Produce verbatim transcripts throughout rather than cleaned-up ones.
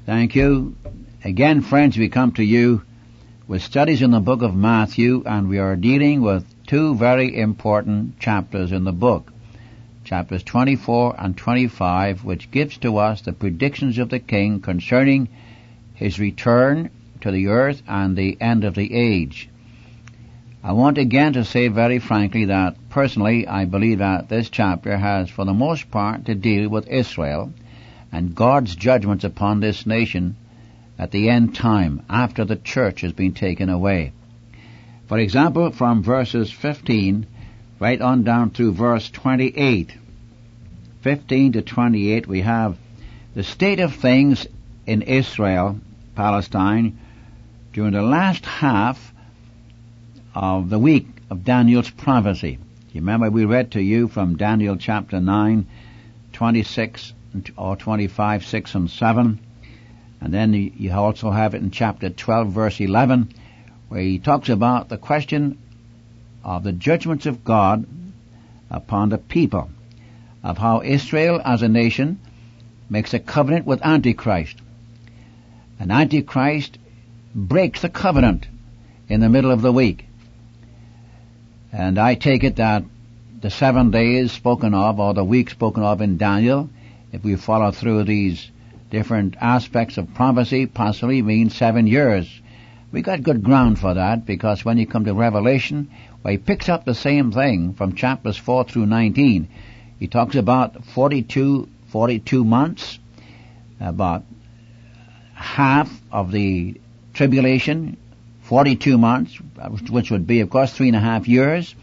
Thank you. Again, friends, we come to you with studies in the book of Matthew, and we are dealing with two very important chapters in the book. Chapters twenty-four and twenty-five, which gives to us the predictions of the King concerning his return to the earth and the end of the age. I want again to say very frankly that personally I believe that this chapter has for the most part to deal with Israel and God's judgments upon this nation at the end time, after the church has been taken away. For example, from verses fifteen right on down through verse twenty-eight. fifteen to twenty-eight, we have the state of things in Israel, Palestine, during the last half of the week of Daniel's prophecy. You remember we read to you from Daniel chapter nine, twenty-six or twenty-five, six and seven. And then you also have it in chapter twelve, verse eleven, where he talks about the question of the judgments of God upon the people, of how Israel as a nation makes a covenant with Antichrist. And Antichrist breaks the covenant in the middle of the week. And I take it that the seven days spoken of, or the week spoken of in Daniel, if we follow through these different aspects of prophecy, possibly means seven years. We got good ground for that, because when you come to Revelation, where he picks up the same thing from chapters four through nineteen, he talks about forty-two, forty-two months, about half of the tribulation, forty-two months, which would be, of course, three and a half years.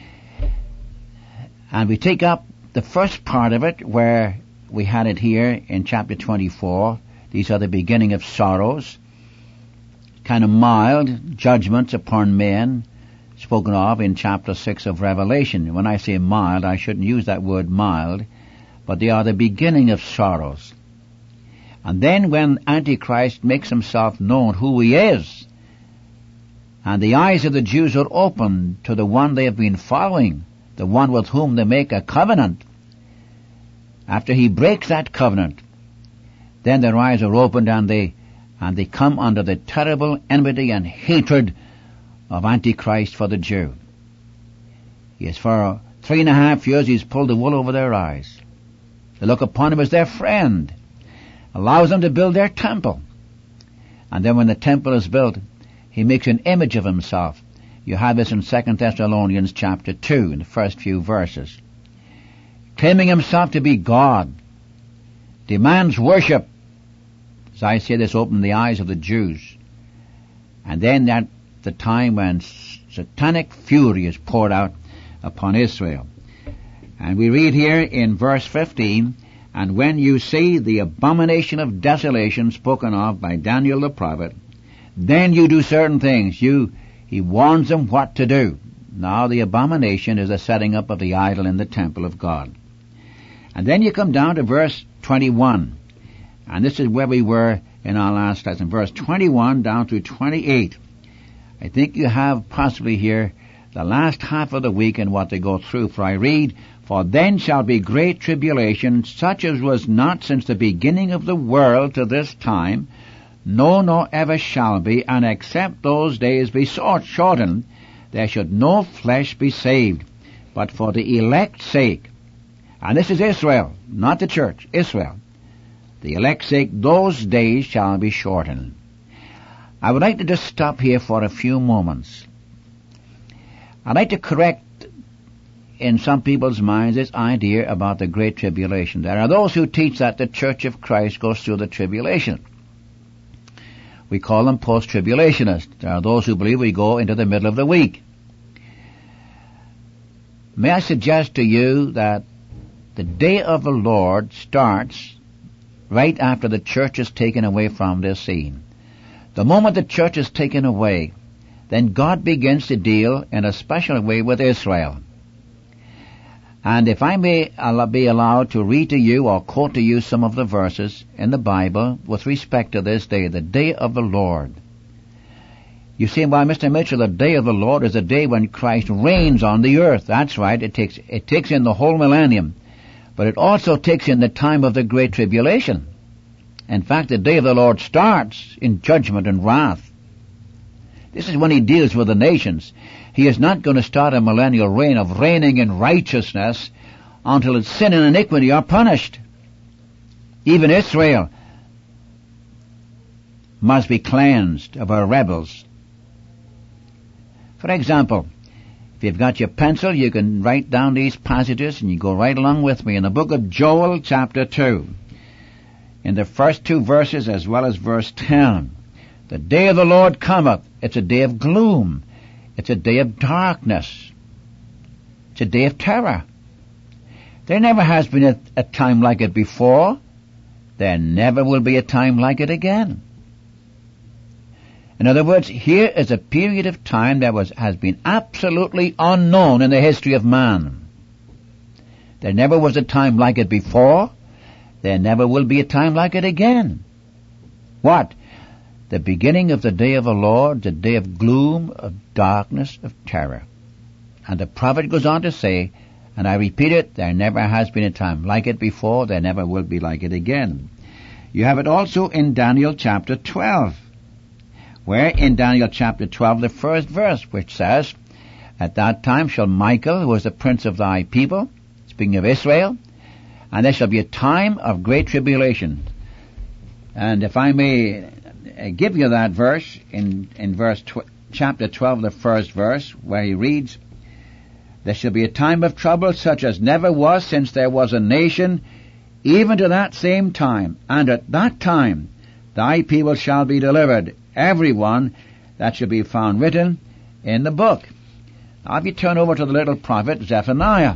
And we take up the first part of it, where we had it here in chapter twenty-four. These are the beginning of sorrows, kind of mild judgments upon men, spoken of in chapter six of Revelation. When I say mild, I shouldn't use that word mild, but they are the beginning of sorrows. And then when Antichrist makes himself known who he is, and the eyes of the Jews are opened to the one they have been following, the one with whom they make a covenant, after he breaks that covenant, then their eyes are opened and they and they come under the terrible enmity and hatred of Antichrist for the Jew. Yes, for three and a half years he's pulled the wool over their eyes. They look upon him as their friend, allows them to build their temple. And then when the temple is built, he makes an image of himself. You have this in Second Thessalonians chapter two, in the first few verses. Claiming himself to be God, demands worship. As I say, this opened the eyes of the Jews. And then at the time when satanic fury is poured out upon Israel. And we read here in verse fifteen, and when you see the abomination of desolation spoken of by Daniel the prophet, then you do certain things. You, he warns them what to do. Now the abomination is the setting up of the idol in the temple of God. And then you come down to verse twenty-one. And this is where we were in our last lesson. Verse twenty-one down to twenty-eight. I think you have possibly here the last half of the week and what they go through. For I read, For then shall be great tribulation, such as was not since the beginning of the world to this time, no, nor ever shall be, and except those days be shortened, there should no flesh be saved, but for the elect's sake. And this is Israel, not the church, Israel. The elect's sake, those days shall be shortened. I would like to just stop here for a few moments. I'd like to correct in some people's minds this idea about the Great Tribulation. There are those who teach that the Church of Christ goes through the tribulation. We call them post-tribulationists. There are those who believe we go into the middle of the week. May I suggest to you that the day of the Lord starts right after the church is taken away from this scene. The moment the church is taken away, then God begins to deal in a special way with Israel. And if I may be allowed to read to you or quote to you some of the verses in the Bible with respect to this day, the day of the Lord. You see, well, Mister Mitchell, the day of the Lord is the day when Christ reigns on the earth. That's right. It takes, it takes in the whole millennium. But it also takes in the time of the Great Tribulation. In fact, the day of the Lord starts in judgment and wrath. This is when he deals with the nations. He is not going to start a millennial reign of reigning in righteousness until its sin and iniquity are punished. Even Israel must be cleansed of her rebels. For example, if you've got your pencil, you can write down these passages and you go right along with me. In the book of Joel, chapter two, in the first two verses as well as verse ten, the day of the Lord cometh. It's a day of gloom. It's a day of darkness. It's a day of terror. There never has been a, a time like it before. There never will be a time like it again. In other words, here is a period of time that was, has been absolutely unknown in the history of man. There never was a time like it before. There never will be a time like it again. What? The beginning of the day of the Lord, the day of gloom, of darkness, of terror. And the prophet goes on to say, and I repeat it, there never has been a time like it before, there never will be like it again. You have it also in Daniel chapter twelve, where in Daniel chapter twelve, the first verse, which says, at that time shall Michael, who was the prince of thy people, speaking of Israel, and there shall be a time of great tribulation. And if I may uh, give you that verse, in, in verse tw- chapter twelve, the first verse, where he reads, there shall be a time of trouble such as never was since there was a nation, even to that same time. And at that time thy people shall be delivered, every one that shall be found written in the book. Now if you turn over to the little prophet Zephaniah,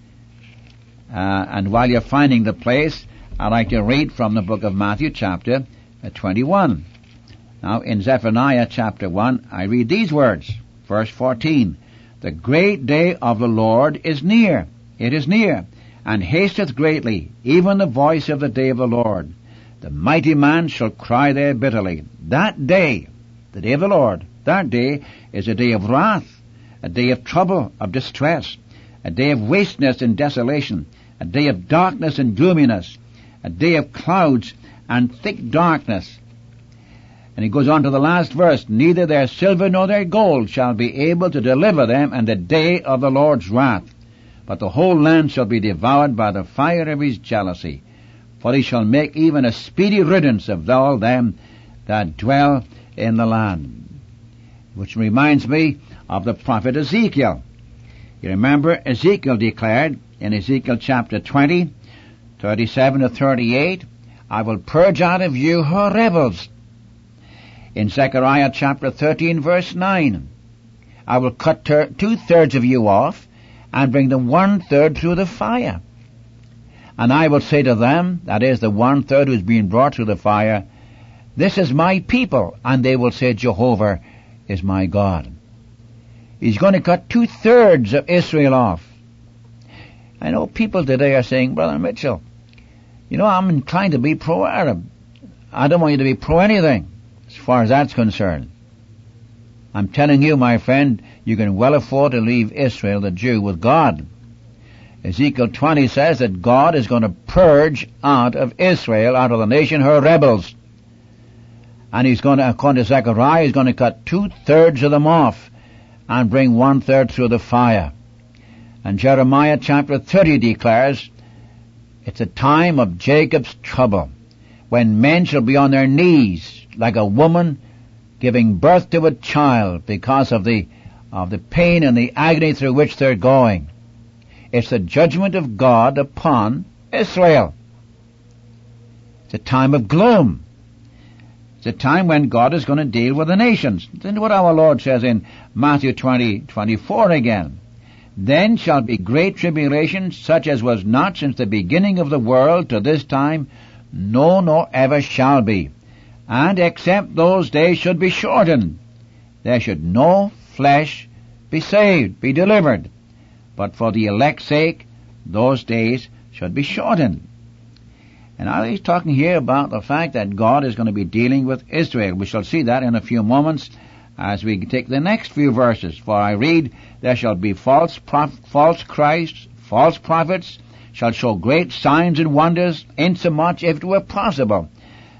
uh, and while you're finding the place, I'd like to read from the book of Matthew chapter twenty-one. Now in Zephaniah chapter one, I read these words, verse fourteen. The great day of the Lord is near. It is near, and hasteth greatly, even the voice of the day of the Lord. The mighty man shall cry there bitterly. That day, the day of the Lord, that day is a day of wrath, a day of trouble, of distress, a day of wasteness and desolation, a day of darkness and gloominess, a day of clouds and thick darkness. And he goes on to the last verse, neither their silver nor their gold shall be able to deliver them in the day of the Lord's wrath. But the whole land shall be devoured by the fire of his jealousy. For he shall make even a speedy riddance of all them that dwell in the land. Which reminds me of the prophet Ezekiel. You remember Ezekiel declared in Ezekiel chapter twenty, thirty-seven to thirty-eight, I will purge out of you her rebels. In Zechariah chapter thirteen verse nine, I will cut ter- two-thirds of you off and bring the one-third through the fire. And I will say to them, that is the one-third who's being brought through the fire, this is my people, and they will say Jehovah is my God. He's going to cut two-thirds of Israel off. I know people today are saying, Brother Mitchell, you know, I'm inclined to be pro-Arab. I don't want you to be pro-anything. As far as that's concerned, I'm telling you, my friend, you can well afford to leave Israel, the Jew, with God. Ezekiel twenty says that God is going to purge out of Israel, out of the nation, her rebels. And he's going to, according to Zechariah, he's going to cut two-thirds of them off and bring one-third through the fire. And Jeremiah chapter thirty declares, it's a time of Jacob's trouble, when men shall be on their knees, like a woman giving birth to a child because of the of the pain and the agony through which they're going. It's the judgment of God upon Israel. It's a time of gloom. It's a time when God is going to deal with the nations. Listen to what our Lord says in Matthew twenty, twenty-four again. Then shall be great tribulation, such as was not since the beginning of the world to this time, no, nor ever shall be. And except those days should be shortened, there should no flesh be saved, be delivered. But for the elect's sake, those days should be shortened. And now he's talking here about the fact that God is going to be dealing with Israel. We shall see that in a few moments as we take the next few verses. For I read, there shall be false prof- false Christs, false prophets, shall show great signs and wonders, insomuch, if it were possible,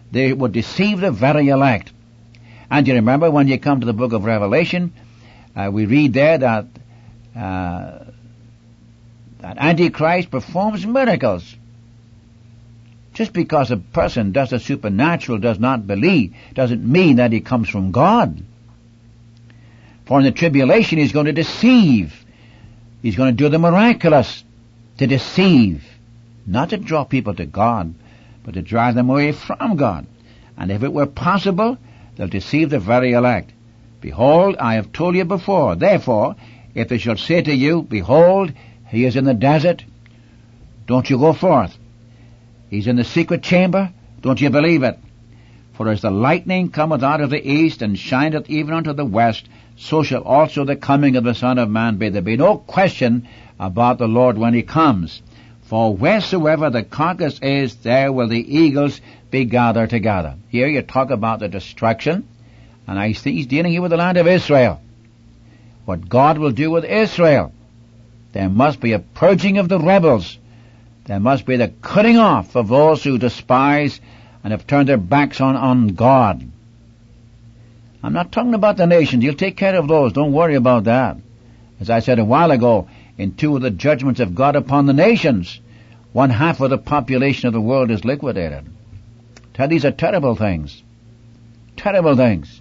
they would deceive the very elect. And you remember when you come to the book of Revelation, uh, we read there that uh, that Antichrist performs miracles. Just because a person does the supernatural, does not believe, doesn't mean that he comes from God. For in the tribulation he's going to deceive. He's going to do the miraculous to deceive. Not to draw people to God, but to drive them away from God. And if it were possible, they'll deceive the very elect. Behold, I have told you before. Therefore, if they shall say to you, behold, he is in the desert, don't you go forth. He's in the secret chamber, don't you believe it. For as the lightning cometh out of the east, and shineth even unto the west, so shall also the coming of the Son of Man be. There be no question about the Lord when he comes. For wheresoever the carcass is, there will the eagles be gathered together. Here you talk about the destruction, and I think he's dealing here with the land of Israel. What God will do with Israel. There must be a purging of the rebels. There must be the cutting off of those who despise and have turned their backs on, on God. I'm not talking about the nations. You'll take care of those. Don't worry about that. As I said a while ago, in two of the judgments of God upon the nations, one half of the population of the world is liquidated. These are terrible things. Terrible things.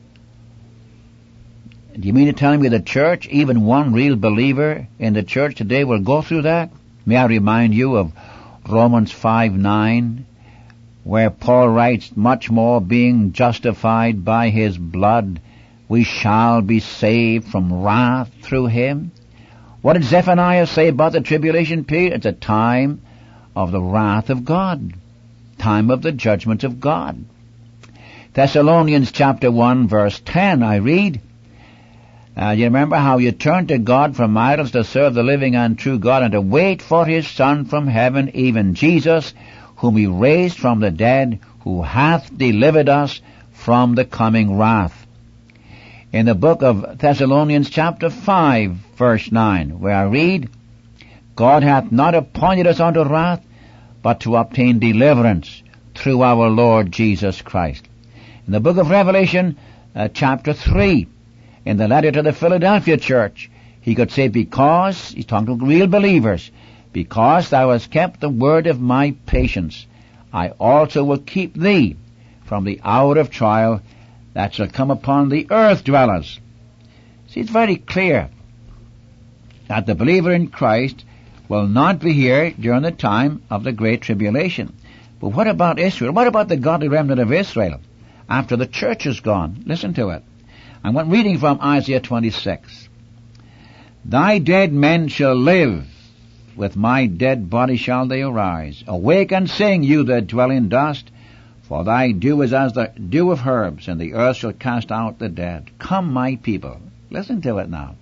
Do you mean to tell me the church, even one real believer in the church today, will go through that? May I remind you of Romans five nine, where Paul writes, much more being justified by his blood, we shall be saved from wrath through him. What did Zephaniah say about the tribulation period? It's a time of the wrath of God, time of the judgment of God. Thessalonians chapter one verse ten, I read, Uh, you remember how you turned to God from idols to serve the living and true God, and to wait for his Son from heaven, even Jesus, whom he raised from the dead, who hath delivered us from the coming wrath. In the book of Thessalonians chapter five verse nine, where I read, God hath not appointed us unto wrath, but to obtain deliverance through our Lord Jesus Christ. In the book of Revelation uh, chapter three, in the letter to the Philadelphia church, he could say, because, he's talking to real believers, because thou hast kept the word of my patience, I also will keep thee from the hour of trial that shall come upon the earth dwellers. See, it's very clear that the believer in Christ will not be here during the time of the Great Tribulation. But what about Israel? What about the godly remnant of Israel after the church is gone? Listen to it. I'm reading from Isaiah twenty-six. Thy dead men shall live, with my dead body shall they arise. Awake and sing, you that dwell in dust, for thy dew is as the dew of herbs, and the earth shall cast out the dead. Come, my people. Listen to it now.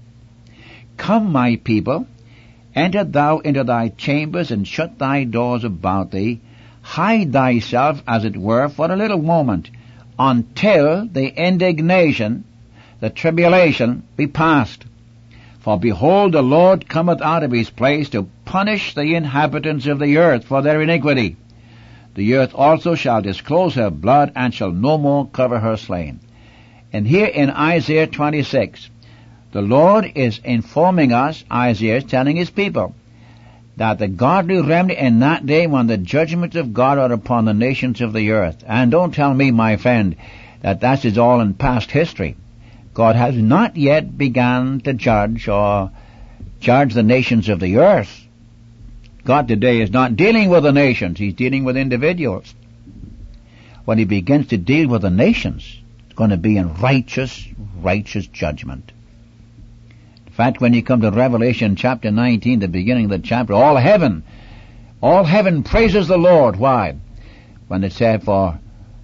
Come, my people, enter thou into thy chambers, and shut thy doors about thee. Hide thyself, as it were, for a little moment, until the indignation, the tribulation, be past. For behold, the Lord cometh out of his place to punish the inhabitants of the earth for their iniquity. The earth also shall disclose her blood, and shall no more cover her slain. And here in Isaiah twenty-six, the Lord is informing us, Isaiah is telling his people, that the godly remnant in that day when the judgments of God are upon the nations of the earth. And don't tell me, my friend, that that is all in past history. God has not yet begun to judge or judge the nations of the earth. God today is not dealing with the nations. He's dealing with individuals. When he begins to deal with the nations, it's going to be in righteous, righteous judgment. In fact, when you come to Revelation chapter nineteen, the beginning of the chapter, all heaven, all heaven praises the Lord. Why? When it said, for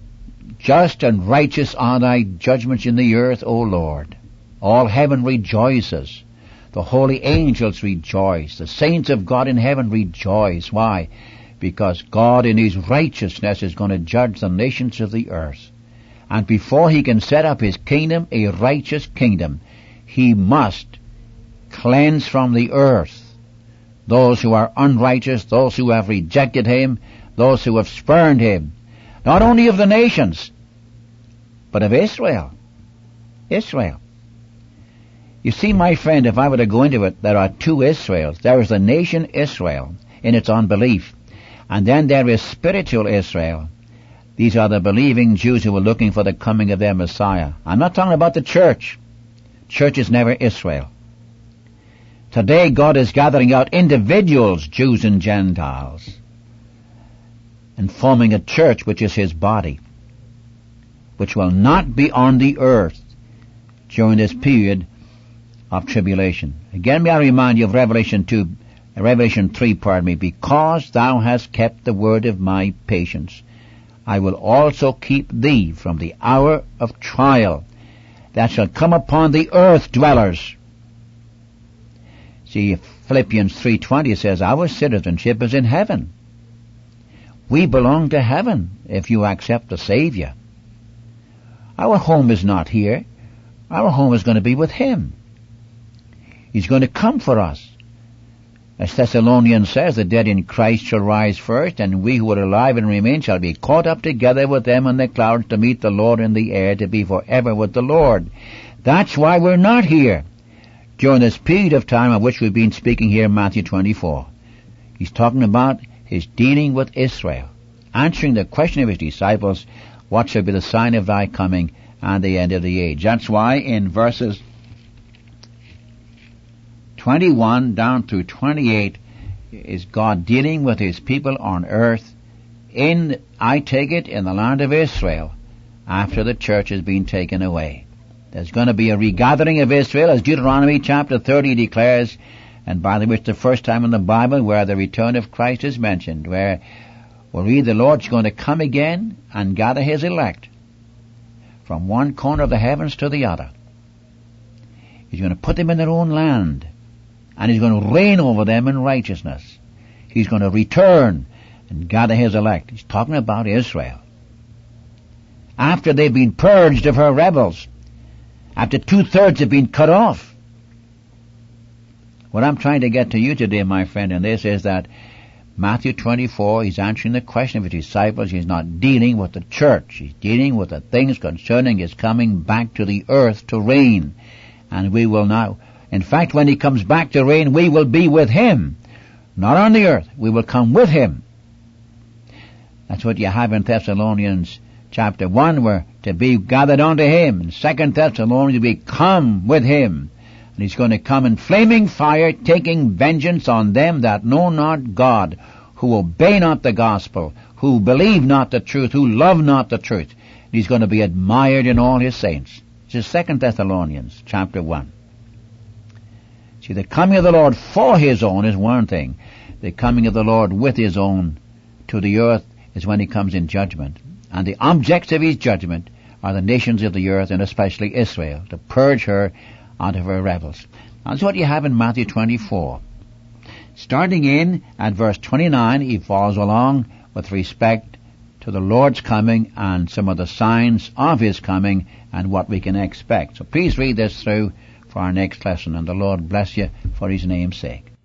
just and righteous are thy judgments in the earth, O Lord. All heaven rejoices. The holy angels rejoice. The saints of God in heaven rejoice. Why? Because God in his righteousness is going to judge the nations of the earth. And before he can set up his kingdom, a righteous kingdom, he must cleanse from the earth those who are unrighteous, those who have rejected him, those who have spurned him. Not only of the nations, but of Israel. Israel. You see, my friend, if I were to go into it, there are two Israels. There is the nation Israel in its unbelief. And then there is spiritual Israel. These are the believing Jews who are looking for the coming of their Messiah. I'm not talking about the church. Church is never Israel. Today God is gathering out individuals, Jews and Gentiles, and forming a church which is His body, which will not be on the earth during this period of tribulation. Again, may I remind you of Revelation two, Revelation three, pardon me, because thou hast kept the word of my patience, I will also keep thee from the hour of trial that shall come upon the earth dwellers. See, Philippians three twenty says, our citizenship is in heaven. We belong to heaven if you accept the Savior. Our home is not here. Our home is going to be with Him. He's going to come for us. As Thessalonians says, the dead in Christ shall rise first, and we who are alive and remain shall be caught up together with them in the clouds to meet the Lord in the air, to be forever with the Lord. That's why we're not here during this period of time of which we've been speaking here in Matthew twenty-four. He's talking about His dealing with Israel, answering the question of His disciples, what shall be the sign of thy coming and the end of the age? That's why in verses twenty-one down through twenty-eight is God dealing with His people on earth in, I take it, in the land of Israel after the church has been taken away. There's going to be a regathering of Israel, as Deuteronomy chapter thirty declares, and by the way, it's the first time in the Bible where the return of Christ is mentioned, where we'll read the Lord's going to come again and gather His elect from one corner of the heavens to the other. He's going to put them in their own land, and He's going to reign over them in righteousness. He's going to return and gather His elect. He's talking about Israel. After they've been purged of her rebels, after two-thirds have been cut off. What I'm trying to get to you today, my friend, in this is that Matthew twenty-four, He's answering the question of His disciples. He's not dealing with the church. He's dealing with the things concerning His coming back to the earth to reign. And we will now, in fact, when He comes back to reign, we will be with Him. Not on the earth. We will come with Him. That's what you have in Thessalonians chapter one, where to be gathered unto Him. In Second Thessalonians, we come with Him. And He's going to come in flaming fire, taking vengeance on them that know not God, who obey not the gospel, who believe not the truth, who love not the truth. And He's going to be admired in all His saints. This is Second Thessalonians chapter one. See, the coming of the Lord for His own is one thing. The coming of the Lord with His own to the earth is when He comes in judgment. And the objects of His judgment are the nations of the earth, and especially Israel, to purge her out of her rebels. That's what you have in Matthew twenty-four. Starting in at verse twenty-nine, he follows along with respect to the Lord's coming and some of the signs of His coming and what we can expect. So please read this through for our next lesson, and the Lord bless you for His name's sake.